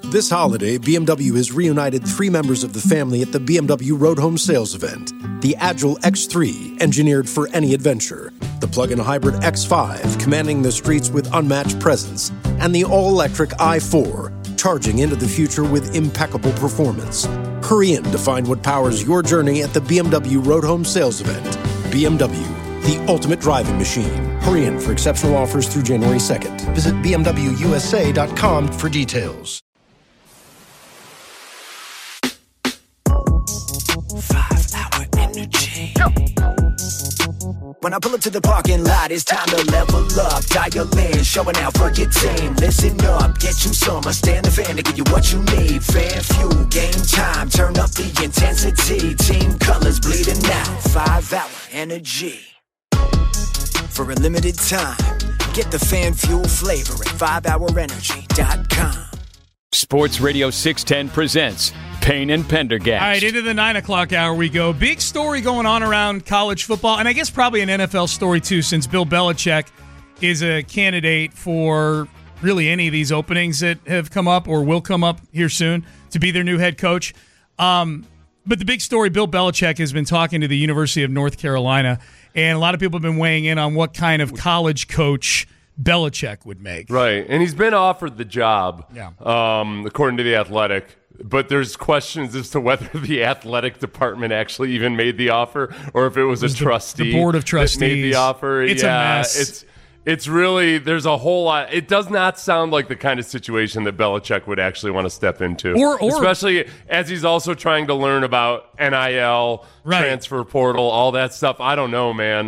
This holiday, BMW has reunited 3 members of the family at the BMW Road Home Sales event. The Agile X3, engineered for any adventure. The plug-in hybrid X5, commanding the streets with unmatched presence. And the all-electric i4, charging into the future with impeccable performance. Hurry in to find what powers your journey at the BMW Road Home Sales event. BMW, the ultimate driving machine. Hurry in for exceptional offers through January 2nd. Visit BMWUSA.com for details. 5-hour energy. When I pull up to the parking lot, it's time to level up. Dial in, showing out for your team. Listen up, get you some. I stand the fan to give you what you need. Fan fuel, game time, turn up the intensity. Team colors bleeding out. 5-hour energy. For a limited time, get the fan fuel flavor at 5hourenergy.com. Sports Radio 610 presents Payne and Pendergast. All right, into the 9 o'clock hour we go. Big story going on around college football, and I guess probably an NFL story too, since Bill Belichick is a candidate for really any of these openings that have come up or will come up here soon to be their new head coach. But the big story, Bill Belichick has been talking to the University of North Carolina, and a lot of people have been weighing in on what kind of college coach Belichick would make. Right, and he's been offered the job, Yeah. According to The Athletic. But there's questions as to whether the athletic department actually even made the offer or if it was a trustee. The board of trustees that made the offer. It's a mess. It's really, there's a whole lot. It does not sound like the kind of situation that Belichick would actually want to step into. Or especially as he's also trying to learn about NIL, transfer portal, all that stuff. I don't know, man.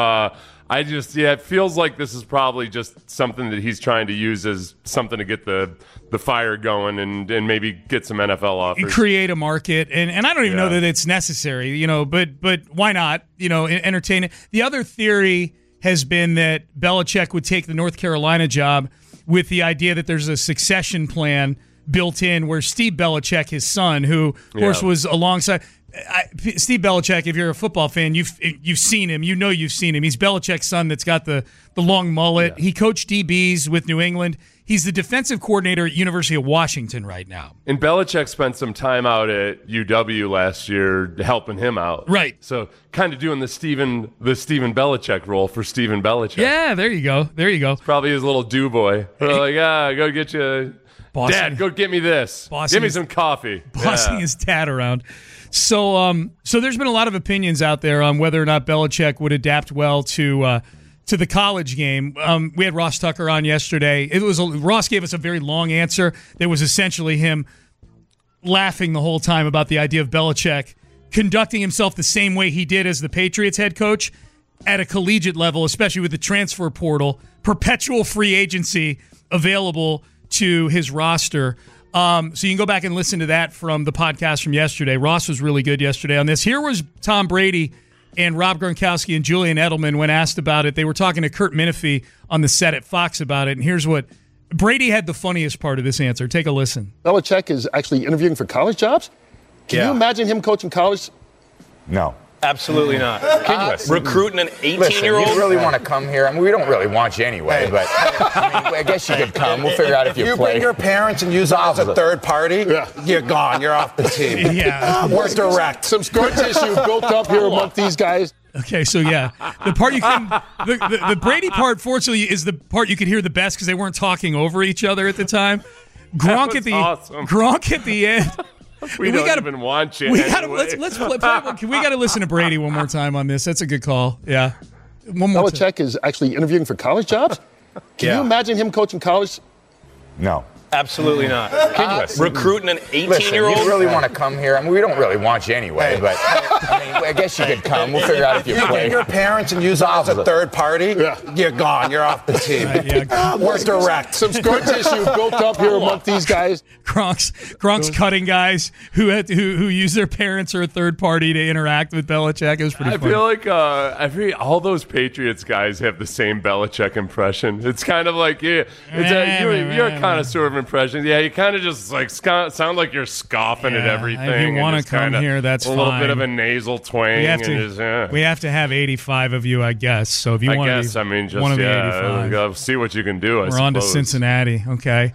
It feels like this is probably just something that he's trying to use as something to get the fire going and maybe get some NFL offers. Create a market. And I don't even know that it's necessary, but why not, entertain it. The other theory has been that Belichick would take the North Carolina job with the idea that there's a succession plan built in where Steve Belichick, his son, who, of course, was alongside – Steve Belichick, if you're a football fan, you've seen him. You've seen him. He's Belichick's son that's got the long mullet. Yeah. He coached DBs with New England. He's the defensive coordinator at University of Washington right now. And Belichick spent some time out at UW last year helping him out. Right. So kind of doing the Stephen Belichick role for Stephen Belichick. Yeah, there you go. It's probably his little do boy. Go get you. Dad, go get me this. Give me some coffee. Bossing his dad around. So there's been a lot of opinions out there on whether or not Belichick would adapt well to the college game. We had Ross Tucker on yesterday. Ross gave us a very long answer that was essentially him laughing the whole time about the idea of Belichick conducting himself the same way he did as the Patriots head coach at a collegiate level, especially with the transfer portal, perpetual free agency available to his roster. So you can go back and listen to that from the podcast from yesterday. Ross was really good yesterday on this. Here was Tom Brady and Rob Gronkowski and Julian Edelman when asked about it. They were talking to Kurt Menefee on the set at Fox about it, and here's what Brady had the funniest part of this answer. Take a listen. Belichick is actually interviewing for college jobs? Can you imagine him coaching college? No. Absolutely not. Recruiting an 18-year-old? You really want to come here? I mean, we don't really want you anyway, but I guess you could come. We'll figure out if you play. Bring your parents and use them as a third party, you're gone. You're off the team. We're direct. Some scar tissue built up here among these guys. Okay, so the part you can the Brady part, fortunately, is the part you could hear the best because they weren't talking over each other at the time. Gronk at the end. We don't even want you. Let's play. We got to listen to Brady one more time on this. That's a good call. Yeah, one more. Belichick is actually interviewing for college jobs. Can you imagine him coaching college? No. Absolutely not. Recruiting an 18-year-old? You really want to come here? I mean, we don't really want you anyway, but I guess you could come. We'll figure out if you play. Bring your parents and use them as a third party, you're gone. You're off the team. We're direct. Some scar tissue built up here among these guys. Gronk's cutting guys who use their parents or a third party to interact with Belichick. It was pretty funny. I feel like all those Patriots guys have the same Belichick impression. It's kind of like you're a connoisseur of impressions. Yeah, you kind of just like sound like you're scoffing at everything. If you want to come here, that's fine. A little bit of a nasal twang. We have to have 85 of you, I guess. So if you want to be 85, see what you can do. We're on to Cincinnati. Okay.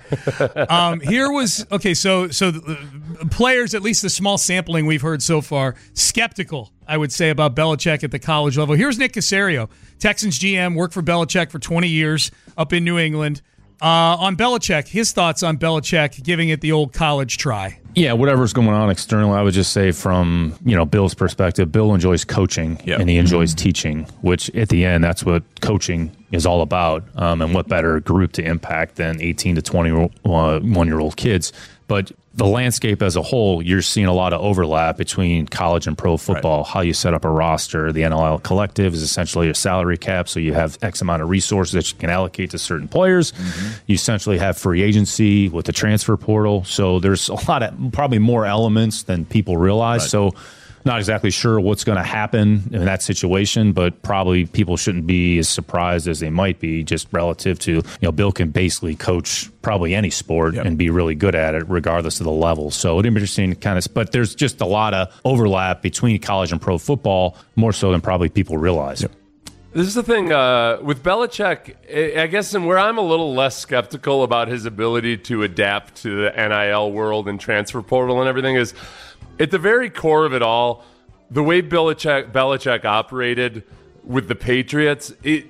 So the players, at least the small sampling we've heard so far, skeptical, I would say, about Belichick at the college level. Here's Nick Caserio, Texans GM, worked for Belichick for 20 years up in New England. On Belichick, his thoughts on Belichick giving it the old college try. Yeah, whatever's going on externally, I would just say from Bill's perspective, Bill enjoys coaching and he enjoys teaching, which at the end, that's what coaching is all about. And what better group to impact than 18 to 21-year-old kids. But the landscape as a whole, you're seeing a lot of overlap between college and pro football, right. How you set up a roster. The NLL collective is essentially a salary cap, so you have X amount of resources that you can allocate to certain players. Mm-hmm. You essentially have free agency with the transfer portal. So there's a lot of probably more elements than people realize. Right. So not exactly sure what's going to happen in that situation, but probably people shouldn't be as surprised as they might be just relative to, Bill can basically coach probably any sport and be really good at it regardless of the level. So it'd be interesting but there's just a lot of overlap between college and pro football, more so than probably people realize. Yep. This is the thing with Belichick, I guess, and where I'm a little less skeptical about his ability to adapt to the NIL world and transfer portal and everything is, at the very core of it all, the way Belichick operated with the Patriots, he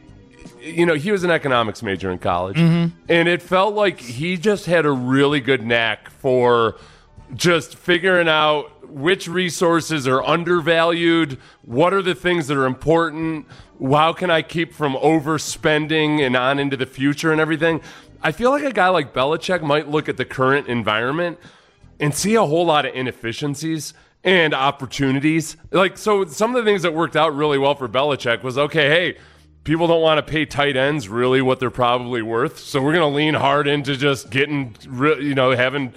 was an economics major in college, and it felt like he just had a really good knack for just figuring out which resources are undervalued, what are the things that are important, how can I keep from overspending and on into the future and everything. I feel like a guy like Belichick might look at the current environment and see a whole lot of inefficiencies and opportunities. So some of the things that worked out really well for Belichick was, okay, hey, people don't want to pay tight ends really what they're probably worth, so we're going to lean hard into just getting, having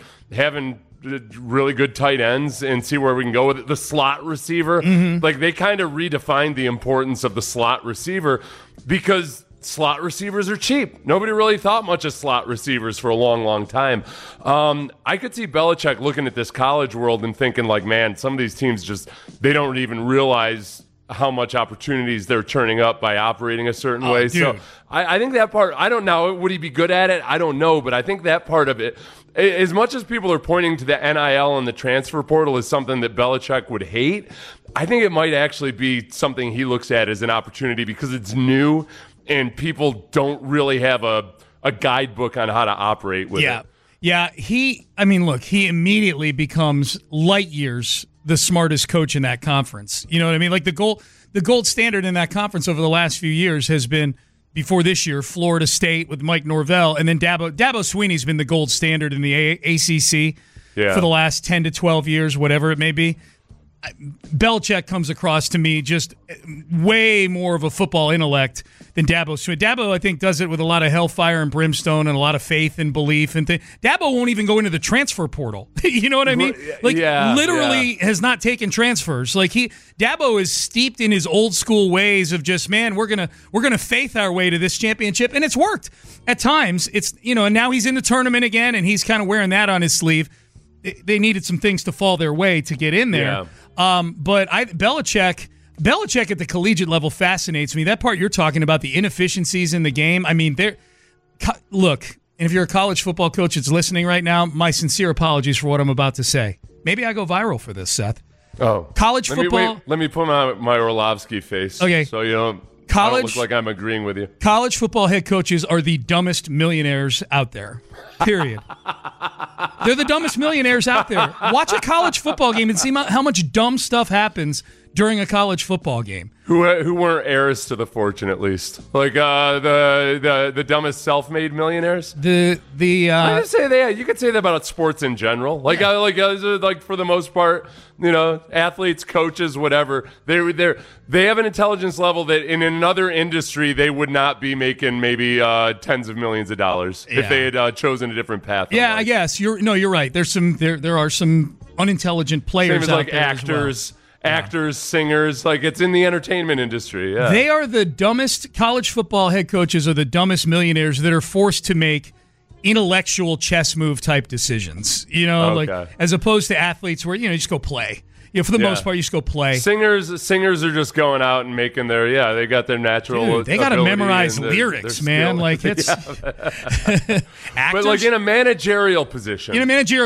really good tight ends and see where we can go with it. The slot receiver, they kind of redefined the importance of the slot receiver because slot receivers are cheap. Nobody really thought much of slot receivers for a long, long time. I could see Belichick looking at this college world and thinking man, some of these teams they don't even realize how much opportunities they're turning up by operating a certain way. Dude. So I think that part, I don't know. Would he be good at it? I don't know. But I think that part of it, as much as people are pointing to the NIL and the transfer portal as something that Belichick would hate, I think it might actually be something he looks at as an opportunity because it's new and people don't really have a guidebook on how to operate with it. Yeah, he immediately becomes light years the smartest coach in that conference. You know what I mean? Like the gold standard in that conference over the last few years has been, before this year, Florida State with Mike Norvell, and then Dabo Swinney's been the gold standard in the ACC for the last 10 to 12 years, whatever it may be. Belichick comes across to me just way more of a football intellect than Dabo Swinney. Dabo, I think, does it with a lot of hellfire and brimstone and a lot of faith and belief. And Dabo won't even go into the transfer portal. You know what I mean? Literally has not taken transfers. Dabo is steeped in his old school ways of just, man, we're gonna faith our way to this championship, and it's worked at times. It's and now he's in the tournament again, and he's kind of wearing that on his sleeve. They needed some things to fall their way to get in there. Yeah. But Belichick at the collegiate level fascinates me. That part you're talking about, the inefficiencies in the game. I mean, look, and if you're a college football coach that's listening right now, my sincere apologies for what I'm about to say. Maybe I go viral for this, Seth. Oh. College football. Let me put my Orlovsky face. Okay. So I don't look like I'm agreeing with you. College football head coaches are the dumbest millionaires out there. Period. They're the dumbest millionaires out there. Watch a college football game and see how much dumb stuff happens during a college football game. Who weren't heirs to the fortune, at least, the dumbest self-made millionaires. I would say that. You could say that about sports in general. Like for the most part, athletes, coaches, whatever. They have an intelligence level that in another industry they would not be making maybe tens of millions of dollars if they had chosen a different path. Yeah, I guess you're right. There are some unintelligent players out like there actors. As well. Actors, singers, it's in the entertainment industry. Yeah. They are the dumbest college football head coaches, are the dumbest millionaires that are forced to make intellectual chess move type decisions, like as opposed to athletes where, you just go play. For the most part, you just go play. Singers are just going out and making they got their natural. Dude, they got to memorize lyrics, man. Like it's actors, but like in a managerial position. There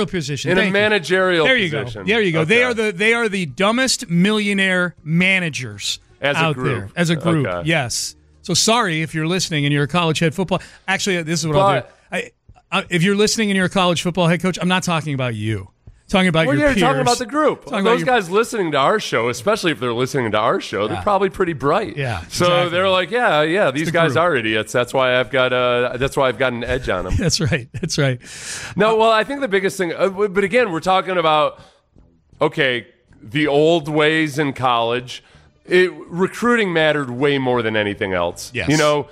you go. Okay. They are the dumbest millionaire managers out there as a group. Okay. Yes. So sorry if you're listening and you're a college head football. Actually, this is what I'll do. If you're listening and you're a college football head coach, I'm not talking about you. Talking about your peers. You're talking about the group. Those guys listening to our show, especially if they're listening to our show, they're probably pretty bright. Yeah. So they're like, these guys are idiots. That's why I've got an edge on them. That's right. No, well, I think the biggest thing, but again, we're talking about the old ways in college. Recruiting mattered way more than anything else. Yes.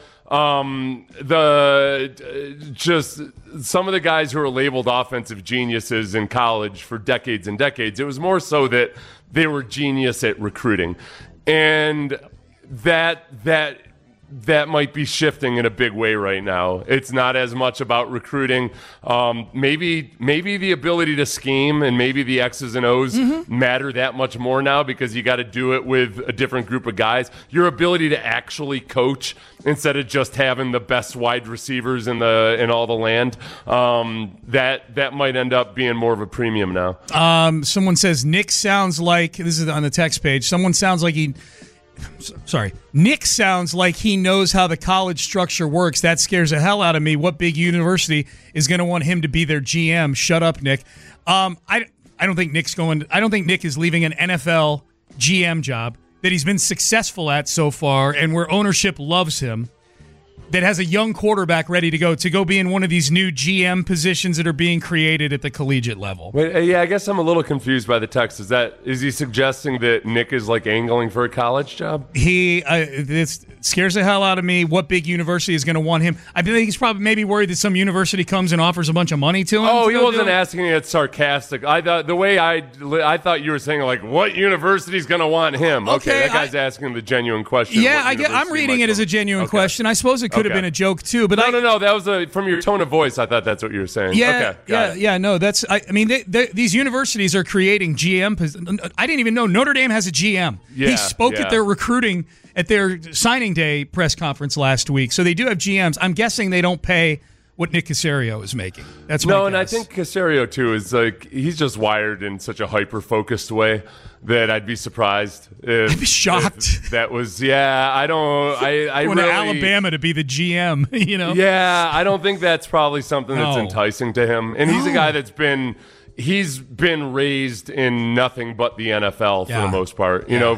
Just some of the guys who were labeled offensive geniuses in college for decades and decades, it was more so that they were genius at recruiting, and that might be shifting in a big way right now. It's not as much about recruiting. Maybe the ability to scheme and maybe the X's and O's matter that much more now because you got to do it with a different group of guys. Your ability to actually coach instead of just having the best wide receivers in all the land, that might end up being more of a premium now. Someone says Nick sounds like, this is on the text page, Nick sounds like he knows how the college structure works. That scares the hell out of me. What big university is going to want him to be their GM? Shut up, Nick. I don't think Nick is leaving an NFL GM job that he's been successful at so far and where ownership loves him, that has a young quarterback ready to go be in one of these new GM positions that are being created at the collegiate level. Wait, I guess I'm a little confused by the text. Is he suggesting that Nick is like angling for a college job? It scares the hell out of me. What big university is going to want him? I think he's probably maybe worried that some university comes and offers a bunch of money to him. Oh, he wasn't asking it sarcastic. I thought you were saying like, what university is going to want him? Okay, that guy's asking the genuine question. Yeah, I'm reading it as a genuine question. I suppose it could have been a joke too, but no. That was from your tone of voice. I thought that's what you were saying. Yeah. No, that's. These universities are creating GM. I didn't even know Notre Dame has a GM. Yeah, he spoke at their recruiting at their signing day press conference last week. So they do have GMs. I'm guessing they don't pay what Nick Caserio is making. That's my guess. And I think Caserio too is like he's just wired in such a hyper focused way that I'd be surprised. I'd be shocked. If that was I don't. I went really, to Alabama to be the GM. Yeah, I don't think that's probably something that's enticing to him. And he's a guy that's been. He's been raised in nothing but the NFL for the most part. He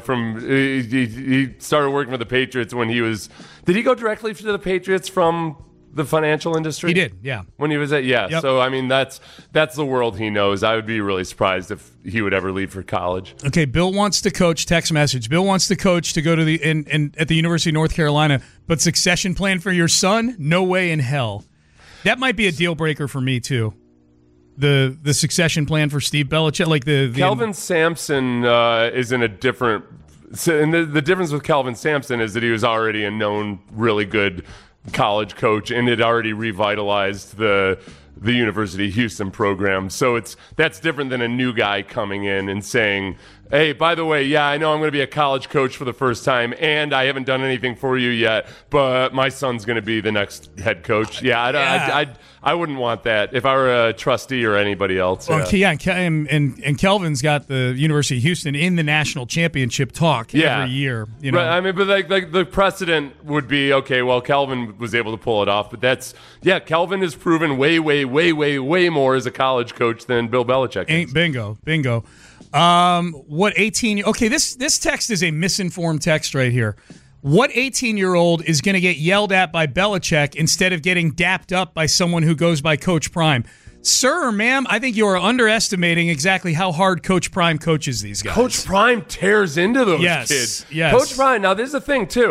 started working for the Patriots when he was. Did he go directly to the Patriots from the financial industry? He did, yeah. When he was Yep. So I mean, that's the world he knows. I would be really surprised if he would ever leave for college. Okay, Bill wants to coach. Text message. Bill wants to coach to go to at the University of North Carolina, but succession plan for your son? No way in hell. That might be a deal breaker for me too. The succession plan for Steve Belichick, like the Kelvin Sampson is in a different. And the difference with Kelvin Sampson is that he was already a known, really good college coach and had already revitalized the University of Houston program. So that's different than a new guy coming in and saying, hey, by the way, I know I'm going to be a college coach for the first time and I haven't done anything for you yet, but my son's going to be the next head coach. I wouldn't want that if I were a trustee or anybody else. Well, and Kelvin's got the University of Houston in the national championship talk every year. Right. I mean, but like the precedent would be, okay, well, Kelvin was able to pull it off, but Kelvin has proven way more as a college coach than Bill Belichick is. Bingo. What 18? Okay, this text is a misinformed text right here. What 18-year-old is going to get yelled at by Belichick instead of getting dapped up by someone who goes by Coach Prime? Sir or ma'am, I think you are underestimating exactly how hard Coach Prime coaches these guys. Coach Prime tears into those kids. Yes. Coach Prime, now there's the thing, too.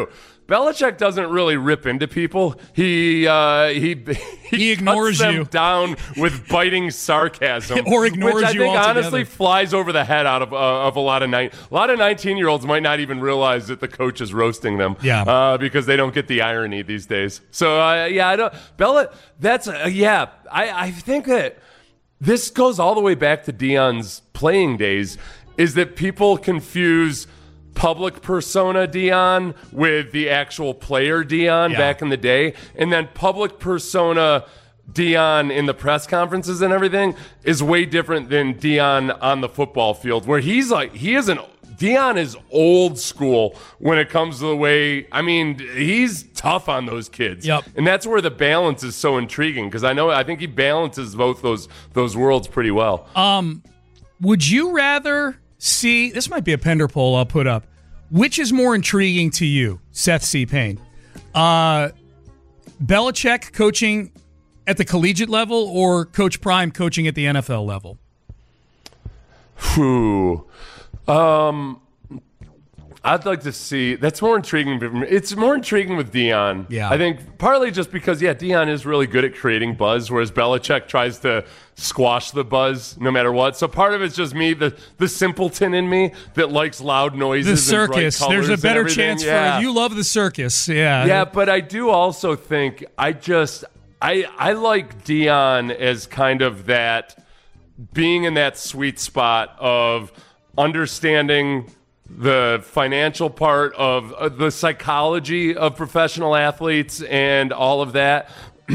Belichick doesn't really rip into people. He ignores cuts them you down with biting sarcasm, or ignores which I you think altogether. honestly flies over the head out of a lot of 19-year-olds might not even realize that the coach is roasting them. Yeah, because they don't get the irony these days. So I don't. That's I think that this goes all the way back to Deion's playing days. Is that people confuse public persona Deion with the actual player Deion back in the day, and then public persona Deion in the press conferences and everything is way different than Deion on the football field, where Deion is old school when it comes to the way, he's tough on those kids. Yep. And that's where the balance is so intriguing, because I think he balances both those worlds pretty well. Would you rather see, this might be a Pender poll I'll put up, which is more intriguing to you, Seth C. Payne? Belichick coaching at the collegiate level or Coach Prime coaching at the NFL level? I'd like to see. That's more intriguing. It's more intriguing with Deion. Yeah. I think partly just because, Deion is really good at creating buzz, whereas Belichick tries to squash the buzz no matter what. So part of it's just me, the simpleton in me that likes loud noises. The circus. And bright colors. There's a better and chance for you love the circus. Yeah. Yeah, but I do also think I like Deion as kind of that, being in that sweet spot of understanding the financial part of the psychology of professional athletes and all of that.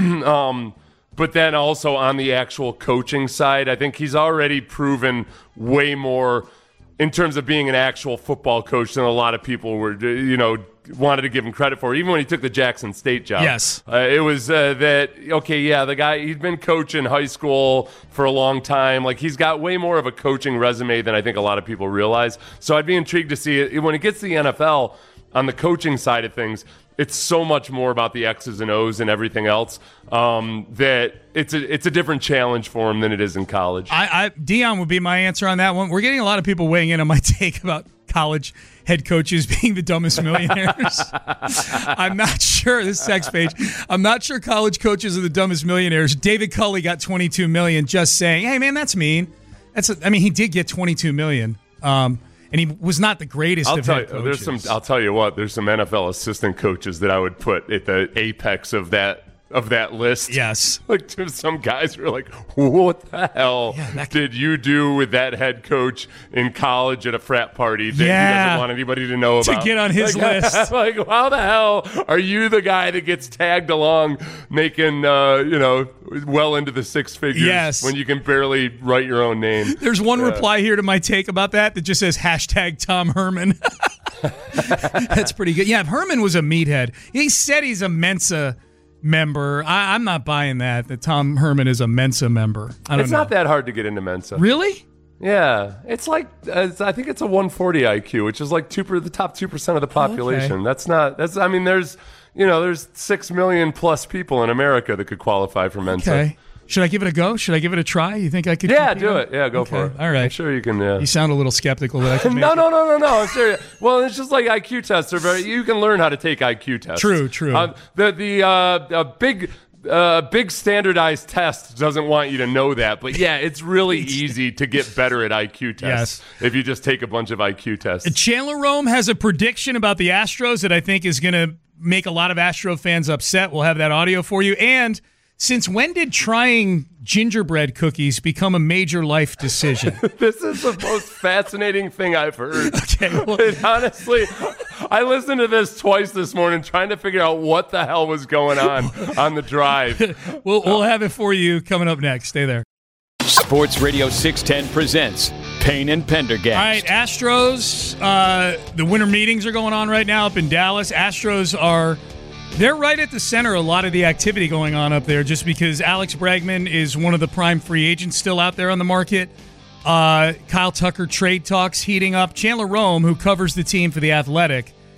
But then also on the actual coaching side, I think he's already proven way more in terms of being an actual football coach than a lot of people were, wanted to give him credit for. Even when he took the Jackson State job. Yes. It was the guy, he'd been coaching high school for a long time. Like, he's got way more of a coaching resume than I think a lot of people realize. So I'd be intrigued to see it. When it gets to the NFL, on the coaching side of things, it's so much more about the X's and O's and everything else that it's a different challenge for him than it is in college. Deion would be my answer on that one. We're getting a lot of people weighing in on my take about college head coaches being the dumbest millionaires. I'm not sure, this sex page, I'm not sure college coaches are the dumbest millionaires. David Culley got $22 million just saying, hey, man, that's mean. He did get $22 million. And he was not the greatest of head coaches. I'll tell you what, there's some NFL assistant coaches that I would put at the apex of that list. Yes. Like, some guys were like, what the hell did you do with that head coach in college at a frat party that he doesn't want anybody to know about? To get on his list. Like, how the hell are you the guy that gets tagged along making, well into the six figures when you can barely write your own name? There's one reply here to my take about that just says #Tom Herman. That's pretty good. Yeah, Herman was a meathead. He said he's a Mensa member. I'm not buying that Tom Herman is a Mensa member. It's not that hard to get into Mensa. Really? Yeah. It's like, I think it's a 140 IQ, which is like the top 2% of the population. Okay. There's 6 million plus people in America that could qualify for Mensa. Okay. Should I give it a go? Should I give it a try? You think I could? Yeah, do it. Yeah, go for it. All right. I'm sure you can. You sound a little skeptical that I can make No. I'm serious. Well, it's just like IQ tests you can learn how to take IQ tests. True. The big standardized test doesn't want you to know that, but yeah, it's really easy to get better at IQ tests if you just take a bunch of IQ tests. Chandler Rome has a prediction about the Astros that I think is going to make a lot of Astro fans upset. We'll have that audio for you. And since when did trying gingerbread cookies become a major life decision? This is the most fascinating thing I've heard. Okay, well, honestly, I listened to this twice this morning trying to figure out what the hell was going on the drive. We'll have it for you coming up next. Stay there. Sports Radio 610 presents Payne and Pendergast. All right, Astros, the winter meetings are going on right now up in Dallas. Astros they're right at the center of a lot of the activity going on up there just because Alex Bregman is one of the prime free agents still out there on the market. Kyle Tucker trade talks heating up. Chandler Rome, who covers the team for The Athletic,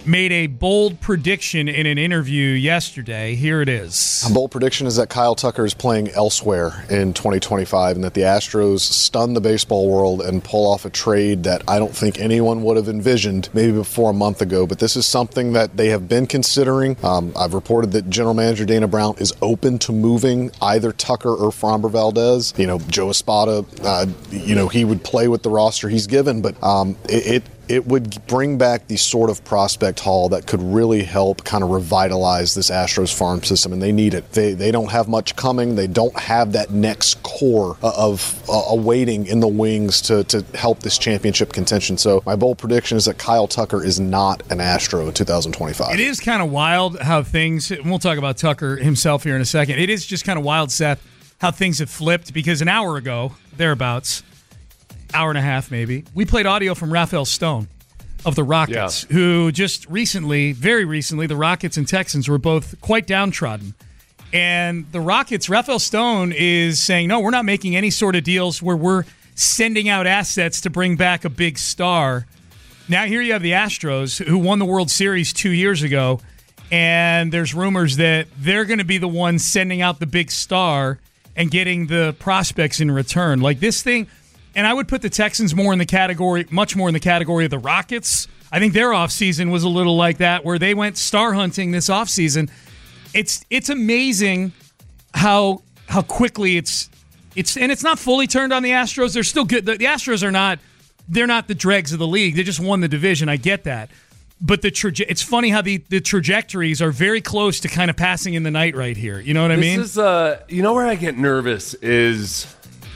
made a bold prediction in an interview yesterday. Here it is. A bold prediction is that Kyle Tucker is playing elsewhere in 2025 and that the Astros stun the baseball world and pull off a trade that I don't think anyone would have envisioned maybe before a month ago. But this is something that they have been considering. I've reported that General Manager Dana Brown is open to moving either Tucker or Framber Valdez. Joe Espada, he would play with the roster he's given, but it would bring back the sort of prospect haul that could really help kind of revitalize this Astros farm system, and they need it. They don't have much coming. They don't have that next core of awaiting in the wings to help this championship contention. So my bold prediction is that Kyle Tucker is not an Astro in 2025. It is kind of wild how things, and we'll talk about Tucker himself here in a second. It is just kind of wild, Seth, how things have flipped, because an hour ago, thereabouts, hour and a half maybe, we played audio from Rafael Stone of the Rockets, who just recently, very recently, the Rockets and Texans were both quite downtrodden. And the Rockets, Rafael Stone is saying, no, we're not making any sort of deals where we're sending out assets to bring back a big star. Now here you have the Astros, who won the World Series 2 years ago, and there's rumors that they're going to be the ones sending out the big star and getting the prospects in return. Like this thing... And I would put the Texans much more in the category of the Rockets. I think their offseason was a little like that, where they went star hunting this offseason. It's amazing how quickly it's not fully turned on the Astros. They're still good. The Astros they're not the dregs of the league. They just won the division. I get that. But it's funny how the trajectories are very close to kind of passing in the night right here. You know what I mean? This is where I get nervous is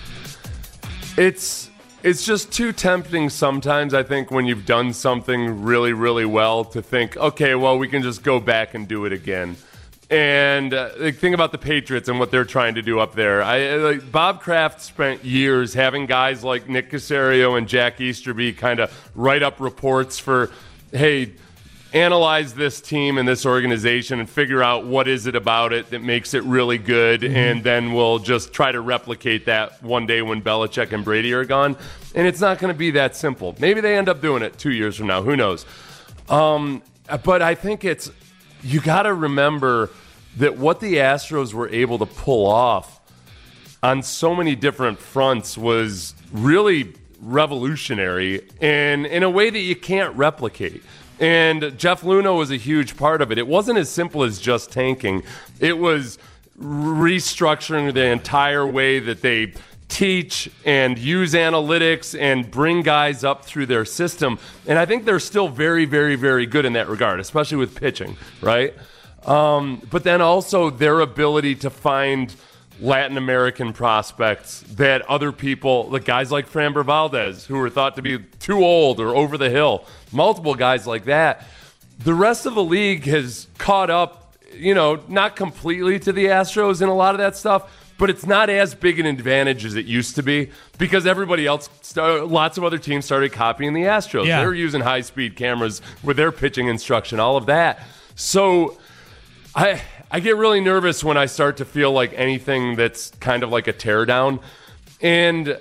It's just too tempting sometimes, I think, when you've done something really, really well to think, okay, well, we can just go back and do it again. And think about the Patriots and what they're trying to do up there. Bob Kraft spent years having guys like Nick Caserio and Jack Easterby kind of write up reports for, hey, analyze this team and this organization and figure out what is it about it that makes it really good, and then we'll just try to replicate that one day when Belichick and Brady are gone. And it's not going to be that simple. Maybe they end up doing it 2 years from now. Who knows? But I think you got to remember that what the Astros were able to pull off on so many different fronts was really revolutionary and in a way that you can't replicate. And Jeff Luna was a huge part of it. It wasn't as simple as just tanking. It was restructuring the entire way that they teach and use analytics and bring guys up through their system. And I think they're still very, very, very good in that regard, especially with pitching, right? But then also their ability to find Latin American prospects that other people, like guys like Framber Valdez, who were thought to be too old or over the hill, multiple guys like that. The rest of the league has caught up, not completely to the Astros in a lot of that stuff, but it's not as big an advantage as it used to be because everybody else, lots of other teams started copying the Astros. Yeah. They were using high-speed cameras with their pitching instruction, all of that. So I get really nervous when I start to feel like anything that's kind of like a teardown. And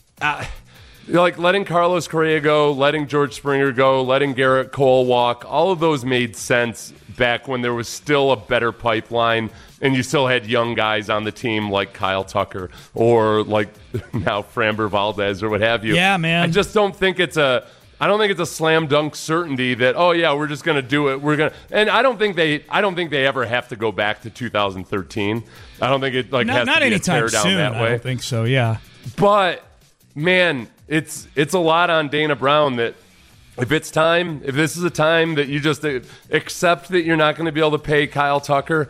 like letting Carlos Correa go, letting George Springer go, letting Garrett Cole walk, all of those made sense back when there was still a better pipeline and you still had young guys on the team like Kyle Tucker or like now Framber Valdez or what have you. Yeah, man. I just don't think it's a slam dunk certainty that, oh yeah, we're just going to do it. And I don't think they ever have to go back to 2013. I don't think it has to be a tear down soon, that way. I don't think so. Yeah. But man, it's a lot on Dana Brown that if this is a time that you just accept that you're not going to be able to pay Kyle Tucker,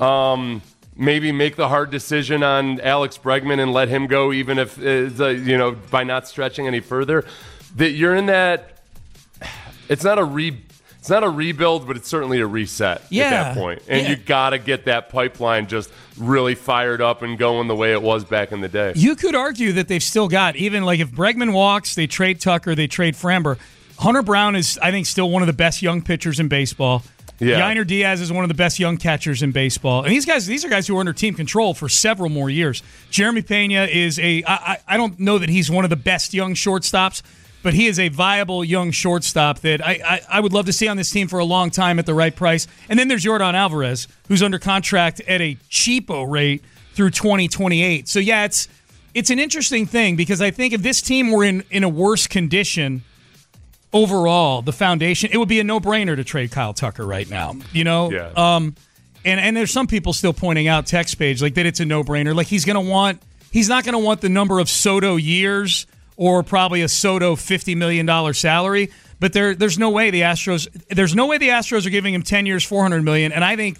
maybe make the hard decision on Alex Bregman and let him go, even if by not stretching any further. That you're in that, it's not a rebuild, but it's certainly a reset at that point. And you got to get that pipeline just really fired up and going the way it was back in the day. You could argue that they've still got, even like if Bregman walks, they trade Tucker, they trade Framber. Hunter Brown is, I think, still one of the best young pitchers in baseball. Yeah. Yainer Diaz is one of the best young catchers in baseball. And these are guys who are under team control for several more years. Jeremy Pena is I don't know that he's one of the best young shortstops, but he is a viable young shortstop that I would love to see on this team for a long time at the right price. And then there's Yordan Alvarez, who's under contract at a cheapo rate through 2028. So, yeah, it's an interesting thing because I think if this team were in a worse condition overall, the foundation, it would be a no-brainer to trade Kyle Tucker right now. You know? Yeah. And there's some people still pointing out, text page, like that it's a no-brainer. Like he's not going to want the number of Soto years or probably a Soto $50 million salary, but there's no way the Astros are giving him 10 years, $400 million, and I think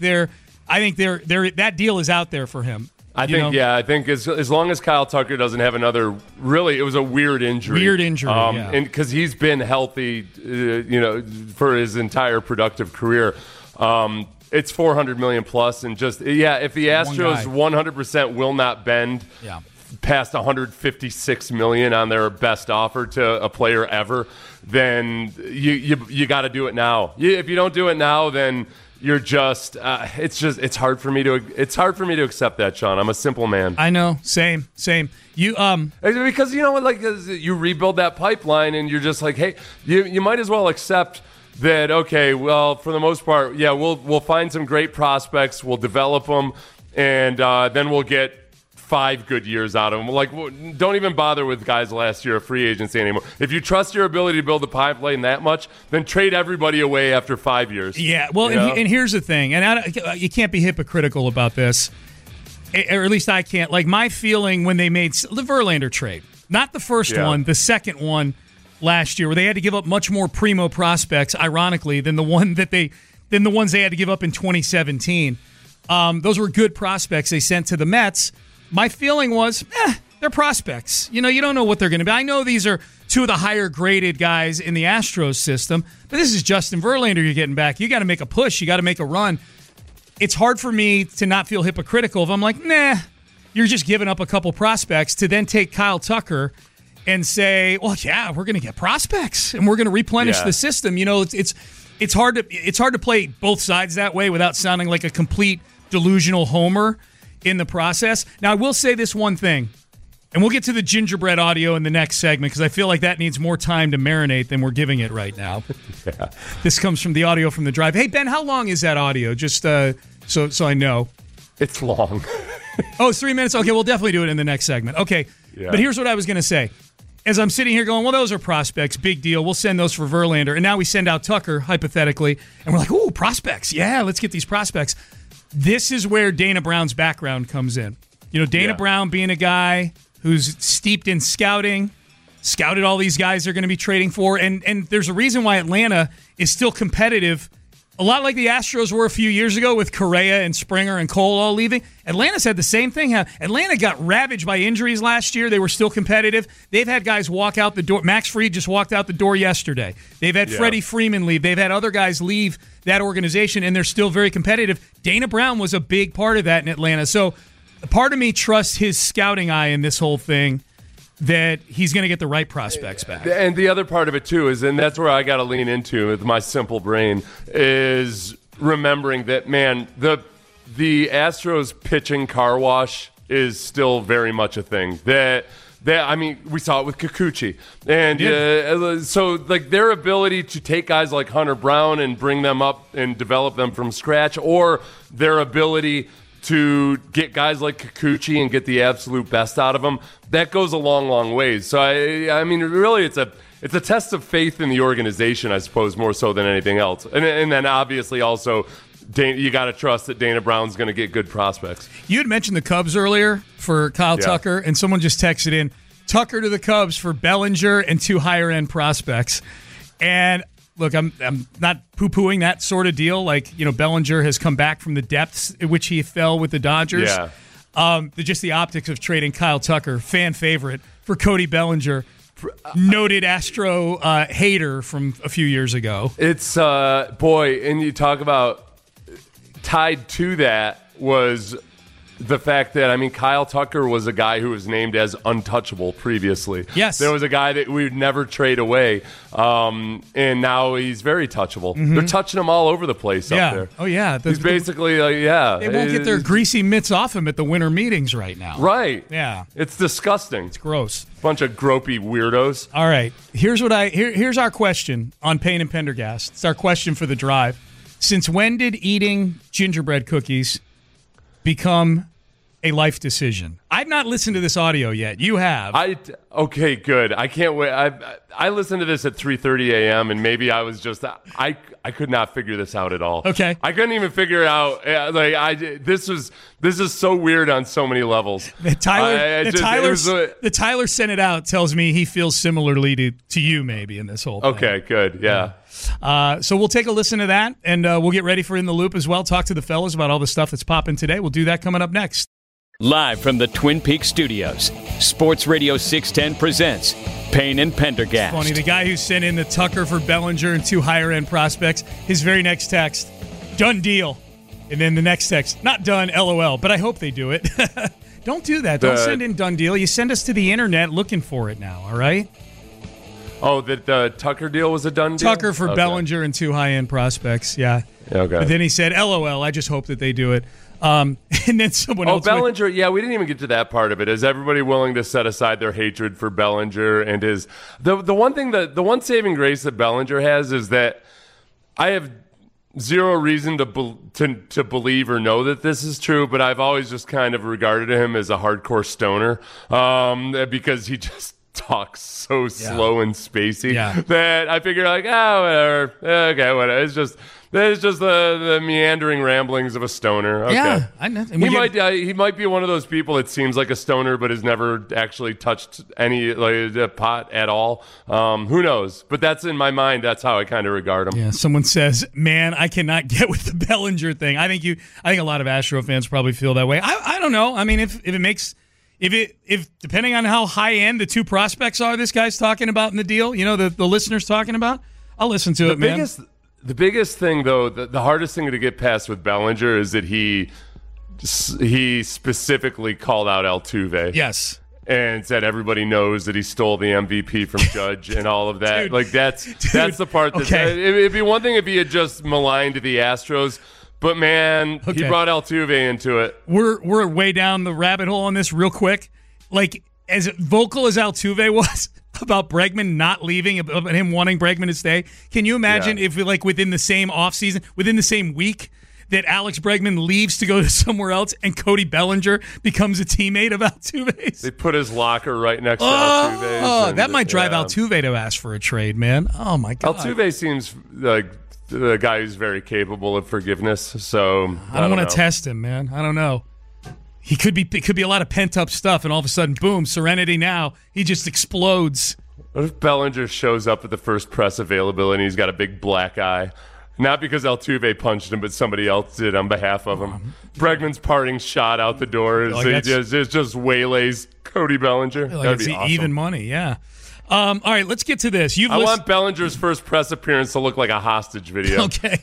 that deal is out there for him. I think as long as Kyle Tucker doesn't have another, really, it was a weird injury. Yeah. And because he's been healthy, for his entire productive career. It's $400 million plus, and if the Astros 100% will not bend past $156 million on their best offer to a player ever, then you got to do it now. If you don't do it now, then you're just it's hard for me to accept that, Sean. I'm a simple man. I know, same. You because you rebuild that pipeline, and you're just like, hey, you might as well accept that. Okay, well, for the most part, yeah, we'll find some great prospects, we'll develop them, and then we'll get 5 good years out of them. Like, don't even bother with guys last year of free agency anymore. If you trust your ability to build a pipeline that much, then trade everybody away after 5 years. Yeah, well, and here's the thing, and you can't be hypocritical about this, or at least I can't. Like, my feeling when they made the Verlander trade, not the first one, the second one last year, where they had to give up much more primo prospects, ironically, than the ones they had to give up in 2017. Those were good prospects they sent to the Mets. My feeling was, they're prospects. You don't know what they're going to be. I know these are 2 of the higher-graded guys in the Astros system, but this is Justin Verlander you're getting back. You got to make a push. You got to make a run. It's hard for me to not feel hypocritical if I'm like, you're just giving up a couple prospects to then take Kyle Tucker and say, well, yeah, we're going to get prospects, and we're going to replenish the system. It's hard to play both sides that way without sounding like a complete delusional homer in the process. Now, I will say this one thing, and we'll get to the gingerbread audio in the next segment because I feel like that needs more time to marinate than we're giving it right now. Yeah. This comes from the audio from the drive. Hey, Ben, how long is that audio? Just so I know. It's long. Oh, it's 3 minutes? Okay, we'll definitely do it in the next segment. Okay, But here's what I was going to say. As I'm sitting here going, well, those are prospects, big deal. We'll send those for Verlander. And now we send out Tucker, hypothetically, and we're like, ooh, prospects. Yeah, let's get these prospects. This is where Dana Brown's background comes in. Dana Brown being a guy who's steeped in scouting, scouted all these guys they're going to be trading for, and there's a reason why Atlanta is still competitive, a lot like the Astros were a few years ago with Correa and Springer and Cole all leaving. Atlanta's had the same thing. Atlanta got ravaged by injuries last year. They were still competitive. They've had guys walk out the door. Max Fried just walked out the door yesterday. They've had Freddie Freeman leave. They've had other guys leave that organization, and they're still very competitive. Dana Brown was a big part of that in Atlanta. So part of me trusts his scouting eye in this whole thing, that he's going to get the right prospects back. And the other part of it, too, is, and that's where I got to lean into with my simple brain, is remembering that, man, the Astros pitching car wash is still very much a thing. We saw it with Kikuchi. And so, like, their ability to take guys like Hunter Brown and bring them up and develop them from scratch, or their ability to get guys like Kikuchi and get the absolute best out of them, that goes a long, long ways. So, I mean, really, it's a test of faith in the organization, I suppose, more so than anything else. And then, obviously, also, you got to trust that Dana Brown's going to get good prospects. You had mentioned the Cubs earlier for Kyle Tucker, and someone just texted in, Tucker to the Cubs for Bellinger and 2 higher-end prospects. And look, I'm not poo-pooing that sort of deal. Like, Bellinger has come back from the depths in which he fell with the Dodgers. Yeah. Just the optics of trading Kyle Tucker, fan favorite, for Cody Bellinger, noted Astro hater from a few years ago. It's, and you talk about tied to that was the fact that, I mean, Kyle Tucker was a guy who was named as untouchable previously. Yes. There was a guy that we would never trade away, and now he's very touchable. Mm-hmm. They're touching him all over the place up there. Oh, yeah. He's basically, they won't get their greasy mitts off him at the winter meetings right now. Right. Yeah. It's disgusting. It's gross. Bunch of gropey weirdos. All right. Here's our question on Payne and Pendergast. It's our question for the drive. Since when did eating gingerbread cookies become a life decision? I've not listened to this audio yet. You have. Okay, good. I can't wait. I listened to this at 3:30 a.m. and maybe I was just I could not figure this out at all. Okay, I couldn't even figure it out. This is so weird on so many levels. The Tyler sent it out tells me he feels similarly to you maybe in this whole thing. Okay, good. Yeah. So we'll take a listen to that, and we'll get ready for In the Loop as well. Talk to the fellas about all the stuff that's popping today. We'll do that coming up next. Live from the Twin Peaks studios, Sports Radio 610 presents Payne and Pendergast. Funny, the guy who sent in the Tucker for Bellinger and 2 higher-end prospects, his very next text, done deal. And then the next text, not done, LOL, but I hope they do it. Don't do that. Don't send in done deal. You send us to the internet looking for it now, all right? Oh, the Tucker deal was a done deal? Tucker for Bellinger and 2 high-end prospects, yeah. Okay. But then he said, LOL, I just hope that they do it. And then someone else. Oh, Bellinger. Yeah, we didn't even get to that part of it. Is everybody willing to set aside their hatred for Bellinger and his the one thing that the one saving grace that Bellinger has is that I have zero reason to believe or know that this is true, but I've always just kind of regarded him as a hardcore stoner because he just talks so slow and spacey that I figure whatever. Okay, whatever. It's just the meandering ramblings of a stoner. Okay. Yeah, I know. He might be one of those people that seems like a stoner but has never actually touched any pot at all. Who knows? But that's in my mind. That's how I kind of regard him. Yeah. Someone says, "Man, I cannot get with the Bellinger thing." I think a lot of Astro fans probably feel that way. I don't know. I mean, if depending on how high end the 2 prospects are, this guy's talking about in the deal, the listeners talking about, I'll listen to it, man. The biggest thing, though, the hardest thing to get past with Bellinger is that he specifically called out Altuve. Yes. And said everybody knows that he stole the MVP from Judge and all of that. Dude, that's the part that it'd be one thing if he had just maligned the Astros. But, man, he brought Altuve into it. We're way down the rabbit hole on this real quick. Like, as vocal as Altuve was about Bregman not leaving, about him wanting Bregman to stay, can you imagine if, within the same offseason, within the same week, that Alex Bregman leaves to go to somewhere else and Cody Bellinger becomes a teammate of Altuve's? They put his locker right next to Altuve's. Oh, that might drive Altuve to ask for a trade, man. Oh, my God. Altuve seems like the guy who's very capable of forgiveness. So I don't want to test him, man. I don't know. It could be a lot of pent up stuff, and all of a sudden, boom, serenity now. He just explodes. What if Bellinger shows up at the first press availability and he's got a big black eye? Not because Altuve punched him, but somebody else did on behalf of him. Bregman's parting shot out the door is just waylays Cody Bellinger. That'd be awesome. Even money, yeah. All right, let's get to this. I want Bellinger's first press appearance to look like a hostage video. Okay,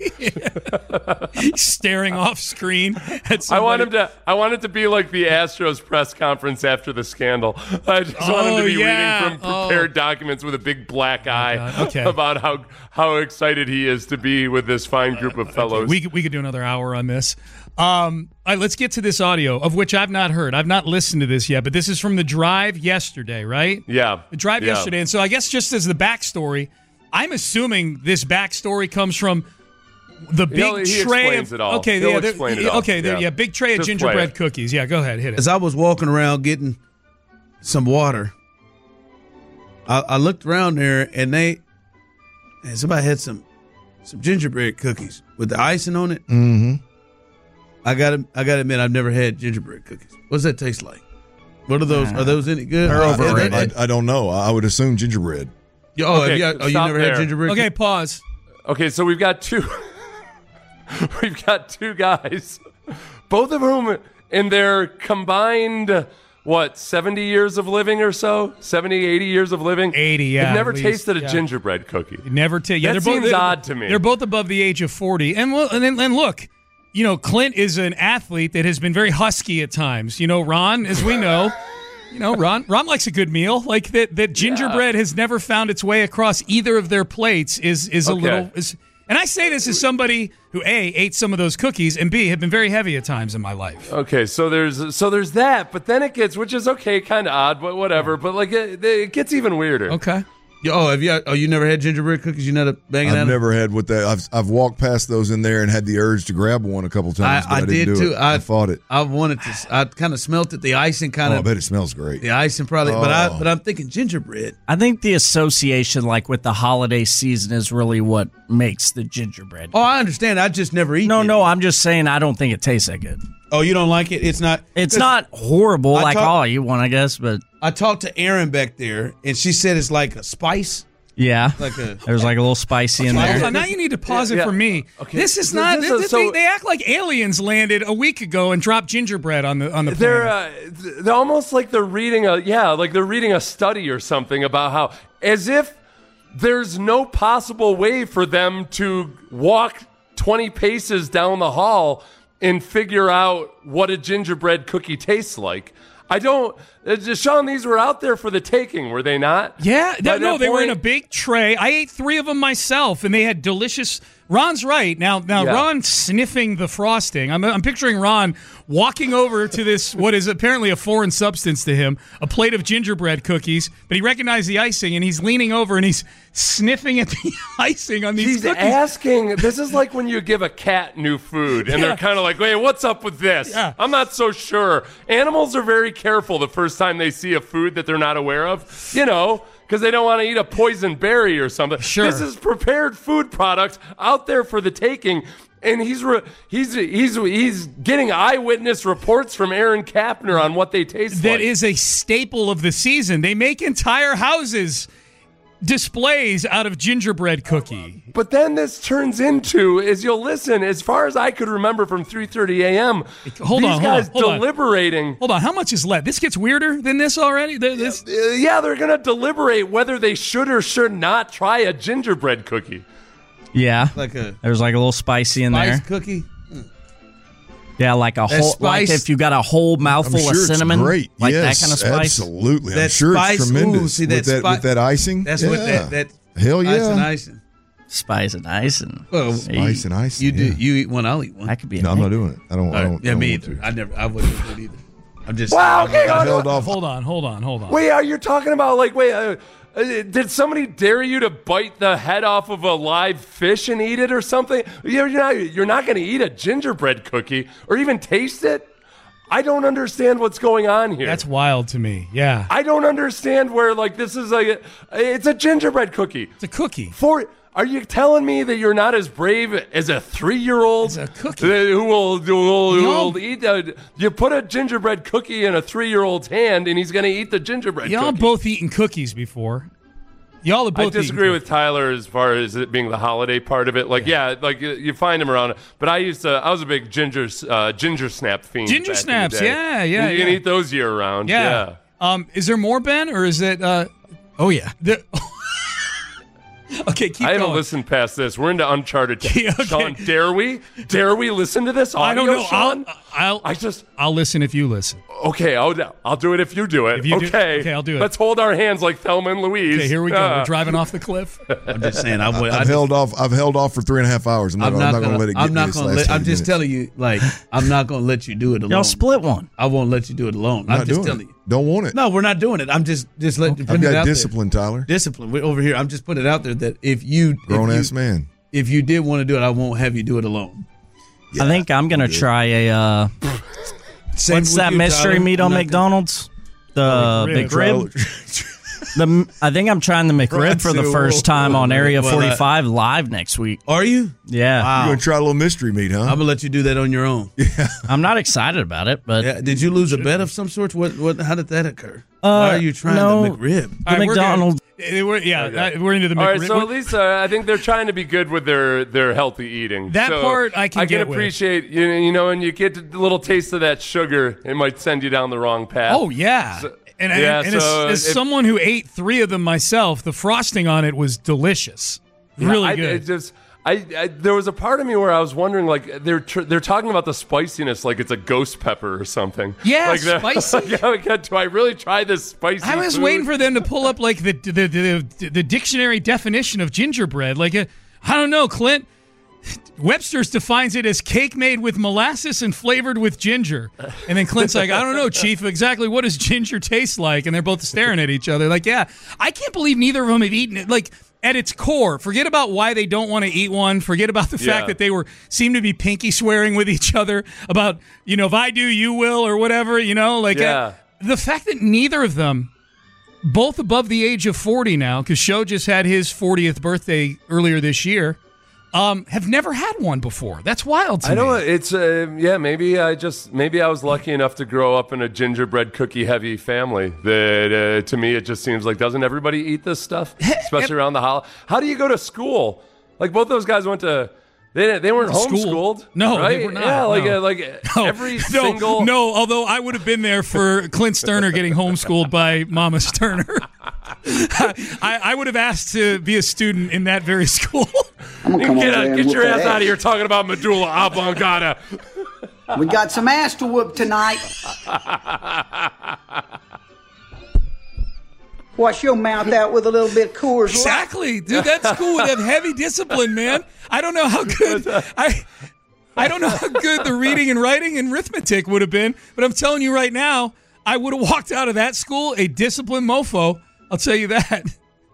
staring off screen at somebody. I want it to be like the Astros press conference after the scandal. I just want him to be reading from prepared documents with a big black eye about how excited he is to be with this fine group of fellows. We could do another hour on this. All right, let's get to this audio, of which I've not heard. I've not listened to this yet, but this is from the drive yesterday, right? Yeah. The drive yesterday. And so I guess just as the backstory, I'm assuming this backstory comes from the big tray of... It all. Okay, He'll explain it all. Okay, big tray of gingerbread cookies. Yeah, go ahead, hit it. As I was walking around getting some water, I looked around there, and somebody had some gingerbread cookies with the icing on it. Mm-hmm. I gotta admit, I've never had gingerbread cookies. What does that taste like? What are those? Are those any good? They're overrated. I don't know. I would assume gingerbread. You never had gingerbread? Okay, pause. Okay, so we've got two guys, both of whom in their combined 70 years of living or so? 70, 80 years of living? 80, yeah. They've never tasted a gingerbread cookie. Never tasted. That seems odd to me. They're both above the age of 40. And look, Clint is an athlete that has been very husky at times. Ron, as we know, Ron likes a good meal. Like that gingerbread has never found its way across either of their plates is a little. And I say this as somebody who A, ate some of those cookies, and B, have been very heavy at times in my life. Okay, so there's that, but then it gets, which is okay, kind of odd, but whatever. But like it gets even weirder. Okay. You never had gingerbread cookies? You not banging at them? I've never had with that. I've walked past those in there and had the urge to grab one a couple times. But I didn't do it. I fought it. I wanted to. I kind of smelt it. The icing kind of. I bet it smells great. The icing probably, but I'm thinking gingerbread. I think the association, like with the holiday season, is really what makes the gingerbread. Oh, I understand. I just never eat. No, I'm just saying I don't think it tastes that good. Oh, you don't like it? It's not. It's not horrible you want, I guess. But I talked to Erin back there, and she said it's like a spice. Yeah, there's like a little spicy in there. Now you need to pause it for me. Okay. This is not. They act like aliens landed a week ago and dropped gingerbread on the planet. They're almost like they're reading a study or something about how, as if there's no possible way for them to walk 20 paces down the hall and figure out what a gingerbread cookie tastes like. I don't. Sean, these were out there for the taking, were they not? Yeah. They were in a big tray. I ate 3 of them myself, and they had delicious. Ron's right. Now, Ron's sniffing the frosting. I'm picturing Ron walking over to this, what is apparently a foreign substance to him, a plate of gingerbread cookies, but he recognized the icing, and he's leaning over, and he's sniffing at the icing on these cookies. He's asking, this is like when you give a cat new food, and they're kind of like, wait, what's up with this? Yeah. I'm not so sure. Animals are very careful the first time they see a food that they're not aware of, because they don't want to eat a poison berry or something. Sure. This is prepared food product out there for the taking, and he's getting eyewitness reports from Aaron Kapner on what they taste like. That is a staple of the season. They make entire houses displays out of gingerbread cookie. But then this turns into, as you'll listen, as far as I could remember from 3:30 a.m., these guys deliberating. Hold on, how much is left? This gets weirder than this already? They're going to deliberate whether they should or should not try a gingerbread cookie. Yeah, there's like a little spicy in there. Spice cookie? Yeah, like a whole, like if you got a whole mouthful of cinnamon, great. Like that kind of spice. Absolutely, I'm sure it's tremendous. With that icing. That's what that. Hell yeah, icing. Spice and icing. Well, spice and icing. You eat one, I'll eat one. That could be. No, I'm not doing it. I don't. Yeah, me either. I wouldn't do it either. I'm just. Wow. Okay. Held off. Hold on. Wait, are you talking about did somebody dare you to bite the head off of a live fish and eat it or something? You're not going to eat a gingerbread cookie or even taste it? I don't understand what's going on here. That's wild to me. Yeah. I don't understand where this is it's a gingerbread cookie. It's a cookie. Are you telling me that you're not as brave as a 3-year-old? It's a cookie. Who will eat you put a gingerbread cookie in a 3-year-old's hand, and he's going to eat the gingerbread cookie. Y'all both eaten cookies before. Y'all have both I disagree with Tyler as far as it being the holiday part of it. You find him around. But I was a big ginger snap fiend. Ginger snaps, yeah. You can eat those year round. Yeah. Is there more, Ben, or is it? Oh yeah. Okay, keep going. I haven't listened past this. We're into uncharted territory. Sean, dare we listen to this audio, I don't know. Sean? I'll listen if you listen. Okay, I'll do it if you do it. Okay, I'll do it. Let's hold our hands like Thelma and Louise. Okay, here we go. We're driving off the cliff. I'm just saying. I've held off for 3.5 hours. I'm not going to let it get I'm not going to let. I'm just telling you, I'm not going to let you do it alone. Y'all split one. I won't let you do it alone. I'm just telling you. Don't want it. No, we're not doing it. I'm just letting you put it out there. I've got discipline, Tyler. Discipline. We're over here. I'm just putting it out there that if you grown-ass man, if you did want to do it, I won't have you do it alone. Yeah, I think I'm going to try a what's that mystery meat on McDonald's? The McRib. I think I'm trying the McRib for the first time on Area 45 live next week. Are you? Yeah. Wow. You're going to try a little mystery meat, huh? I'm going to let you do that on your own. Yeah. I'm not excited about it, but... Yeah. Did you lose a bet of some sort? How did that occur? Why are you trying the McRib? The McDonald's... We're into the McRib. All right, so at least I think they're trying to be good with their healthy eating. That part I can get with. Appreciate, when you get a little taste of that sugar, it might send you down the wrong path. Oh, yeah. As someone who ate 3 of them myself, the frosting on it was delicious. Really good. there was a part of me where I was wondering, like, they're talking about the spiciness like it's a ghost pepper or something. Yeah, like spicy. Do I really try this spicy I was food? waiting for them to pull up, like, the dictionary definition of gingerbread. Like, I don't know, Clint. Webster's defines it as cake made with molasses and flavored with ginger. And then Clint's like, I don't know, Chief, exactly what does ginger taste like? And they're both staring at each other. Like, yeah, I can't believe neither of them have eaten it. Like, at its core, forget about why they don't want to eat one. Forget about the fact that they seem to be pinky swearing with each other about, if I do, you will, or whatever, the fact that neither of them, both above the age of 40 now, because Sho just had his 40th birthday earlier this year, have never had one before. That's wild to me. I know it's maybe I was lucky enough to grow up in a gingerbread cookie heavy family. That to me it just seems like, doesn't everybody eat this stuff, especially around the holiday? How do you go to school? Like, both those guys went to. They weren't homeschooled. No, right? They were not. Yeah, every single. No, although I would have been there for Clint Sterner getting homeschooled by Mama Sterner. I would have asked to be a student in that very school. Get your ass out of here talking about medulla oblongata. We got some ass to whoop tonight. Wash your mouth out with a little bit of Coors. Exactly, dude. That school would have heavy discipline, man. I don't know how good I don't know how good the reading and writing and arithmetic would have been, but I'm telling you right now, I would have walked out of that school a disciplined mofo. I'll tell you that.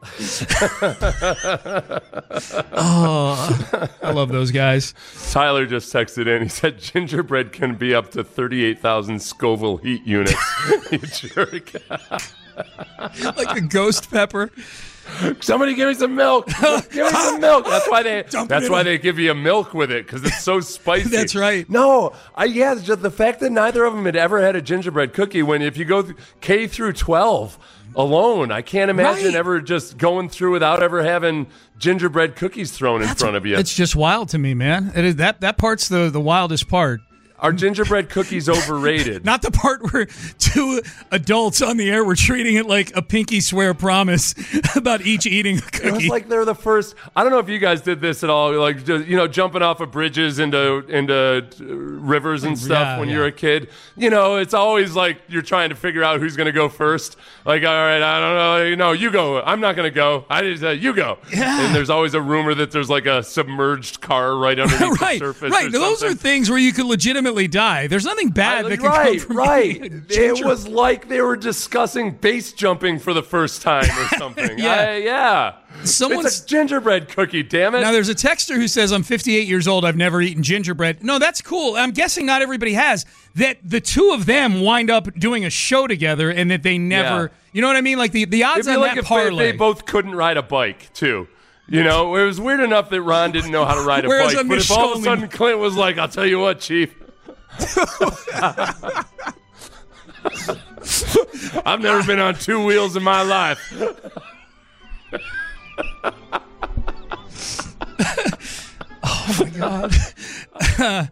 Oh, I love those guys. Tyler just texted in. He said gingerbread can be up to 38,000 Scoville heat units. You jerk. Like the ghost pepper. Somebody give me some milk. Give me some milk. That's why they give you a milk with it, because it's so spicy. That's right. No, just the fact that neither of them had ever had a gingerbread cookie. If you go K through 12 alone, I can't imagine ever just going through without ever having gingerbread cookies thrown in front of you. It's just wild to me, man. It is that part's the wildest part. Are gingerbread cookies overrated? Not the part where two adults on the air were treating it like a pinky swear promise about each eating a cookie. It was like they're the first. I don't know if you guys did this at all, like, jumping off of bridges into rivers and stuff when you're a kid. It's always like you're trying to figure out who's going to go first. Like, all right, I don't know, you go. I'm not going to go. You go. Yeah. And there's always a rumor that there's like a submerged car right underneath the surface. Right. Those are things where you could legitimately die. There's nothing bad that can come from It was like they were discussing base jumping for the first time or something. It's a gingerbread cookie, damn it. Now, there's a texter who says, I'm 58 years old, I've never eaten gingerbread. No, that's cool. I'm guessing not everybody has. That the two of them wind up doing a show together and that they never, you know what I mean? Like the odds on that parlay. They both couldn't ride a bike, too. It was weird enough that Ron didn't know how to ride a bike. But if all of a sudden Clint was like, I'll tell you what, Chief. I've never been on two wheels in my life. Oh, my God.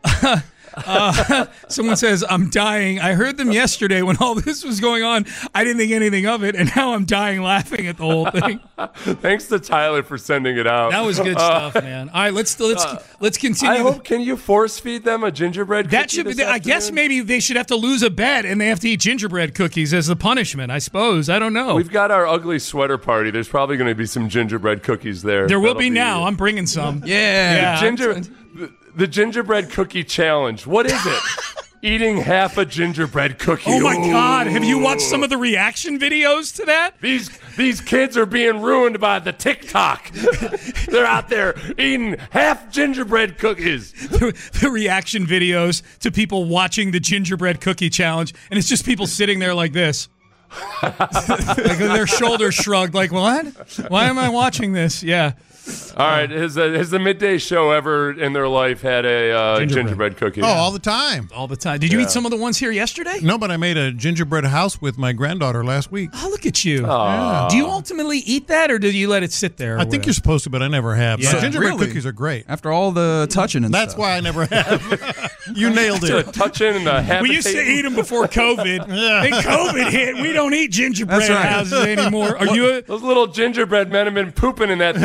Someone says, I'm dying. I heard them yesterday when all this was going on. I didn't think anything of it, and now I'm dying laughing at the whole thing. Thanks to Tyler for sending it out. That was good stuff, man. All right, let's continue. Can you force feed them a gingerbread cookie? That should be. I guess maybe they should have to lose a bet and they have to eat gingerbread cookies as the punishment. I suppose. I don't know. We've got our ugly sweater party. There's probably going to be some gingerbread cookies there. There will be now. I'm bringing some. Yeah. The gingerbread cookie challenge. What is it? Eating half a gingerbread cookie. Oh my God! Have you watched some of the reaction videos to that? These kids are being ruined by the TikTok. They're out there eating half gingerbread cookies. The reaction videos to people watching the gingerbread cookie challenge, and it's just people sitting there like this. Like their shoulders shrugged, like, what? Why am I watching this? Yeah. All right. Has the midday show ever in their life had a gingerbread cookie? Oh, all the time. All the time. Did you eat some of the ones here yesterday? No, but I made a gingerbread house with my granddaughter last week. Oh, look at you. Yeah. Do you ultimately eat that, or do you let it sit there? I think you're supposed to, but I never have. Yeah. So gingerbread cookies are great. After all the touching and That's stuff. why I never have. You nailed it. Touching and the habitating. We used to eat them before COVID. Then COVID hit. We don't eat gingerbread houses anymore. Are you those little gingerbread men have been pooping in that thing for a month.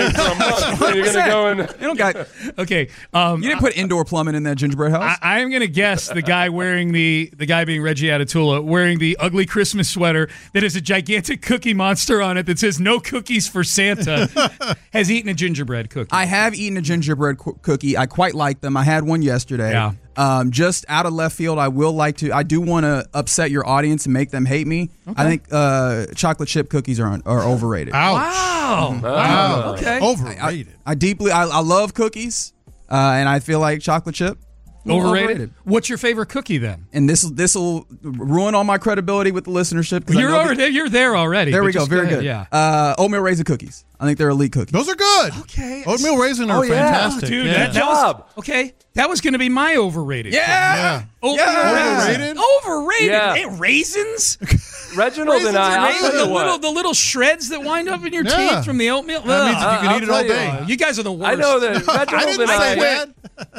You're going to go in. You don't got. Okay. You didn't put indoor plumbing in that gingerbread house. I am going to guess the guy wearing the guy being Reggie Atatula wearing the ugly Christmas sweater that has a gigantic cookie monster on it that says "No cookies for Santa" has eaten a gingerbread cookie. I have eaten a gingerbread cookie. I quite like them. I had one yesterday. Yeah. Just out of left field, I do want to upset your audience and make them hate me. Okay. I think chocolate chip cookies are overrated. Ouch. Wow. Okay. Overrated. I love cookies, and I feel like chocolate chip. Overrated. What's your favorite cookie then? And this will ruin all my credibility with the listenership. You're there already. There we go. Very ahead. good. Yeah. Oatmeal raisin cookies. I think they're elite cookies. Those are good. Okay. Oatmeal raisin are fantastic. Dude, yeah. that was okay. That was going to be my overrated. Yeah. Overrated. Overrated. Yeah. Hey, raisins. Reginald and the little shreds that wind up in your teeth from the oatmeal. That means you can eat it all day. You guys are the worst. I know that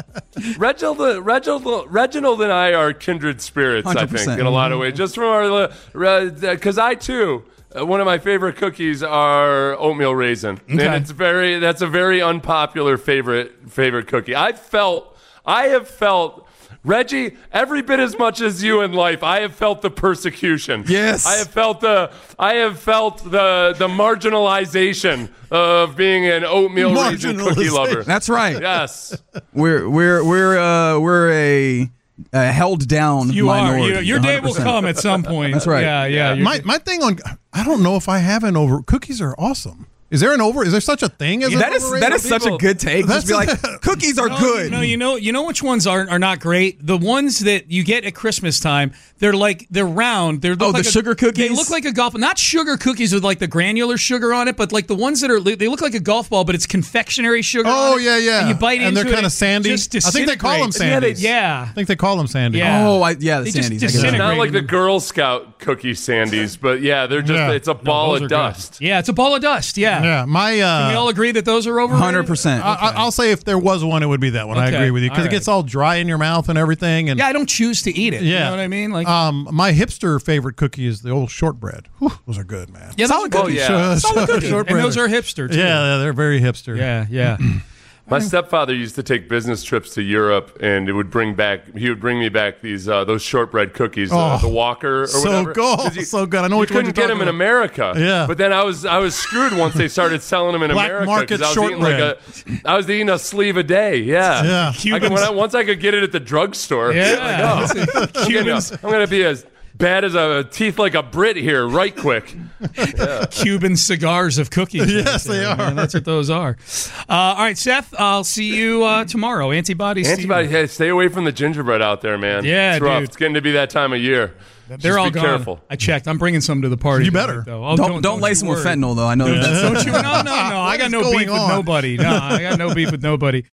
Reginald and I are kindred spirits, 100%. I think, in a lot of ways. Just from our, because I too, one of my favorite cookies are oatmeal raisin, and that's a very unpopular favorite cookie. I have felt. Reggie, every bit as much as you in life, I have felt the persecution. Yes, I have felt the marginalization of being an oatmeal raisin cookie lover. That's right. Yes, we're a held down minority. Are. Your 100%. Day will come at some point. That's right. Yeah. My thing on, I don't know if I have an over. Cookies are awesome. Is there such a thing as that is such a good take. Just be like, cookies are good. No, you know which ones are not great? The ones that you get at Christmas time, they're round. The sugar cookies? They look like a golf ball. Not sugar cookies with like the granular sugar on it, but like the ones that they look like a golf ball, but it's confectionery sugar on it. Yeah. And you bite into it. And they're kind of sandy. I think they call them sandies. Yeah. I think they call them sandies. Yeah. The sandies. It's not like the Girl Scout cookie sandies, but they're just, it's a ball of dust. Good. Yeah, it's a ball of dust. Yeah. Yeah. Can we all agree that those are overrated? 100%. I'll say if there was one, it would be that one. I agree with you because it gets all dry in your mouth and everything. And I don't choose to eat it. Yeah. You know what I mean? Like, my hipster favorite cookie is the old shortbread. Whew, those are good, man. Yeah, solid cookies. Solid cookies. And those are hipster too. Yeah, they're very hipster. Yeah. My stepfather used to take business trips to Europe, and he would bring me back these those shortbread cookies, the Walker or whatever. So good. I know which one you couldn't get them in America. Yeah. But then I was screwed once they started selling them in Black America. market shortbread. I was eating a sleeve a day. Yeah. Once I could get it at the drugstore. Yeah. I'm going to be as bad as a teeth like a Brit here, right quick. Yeah. Cuban cigars of cookies. Yes, they are. Man, that's what those are. All right, Seth, I'll see you tomorrow. Antibodies. Hey, stay away from the gingerbread out there, man. Yeah, it's rough. Dude. It's getting to be that time of year. They're all gone. Careful. I checked. I'm bringing some to the party. You better. Though. Don't lace them with fentanyl, though. I know that's. Don't you? No. I got no beef with nobody. No, I got no beef with nobody.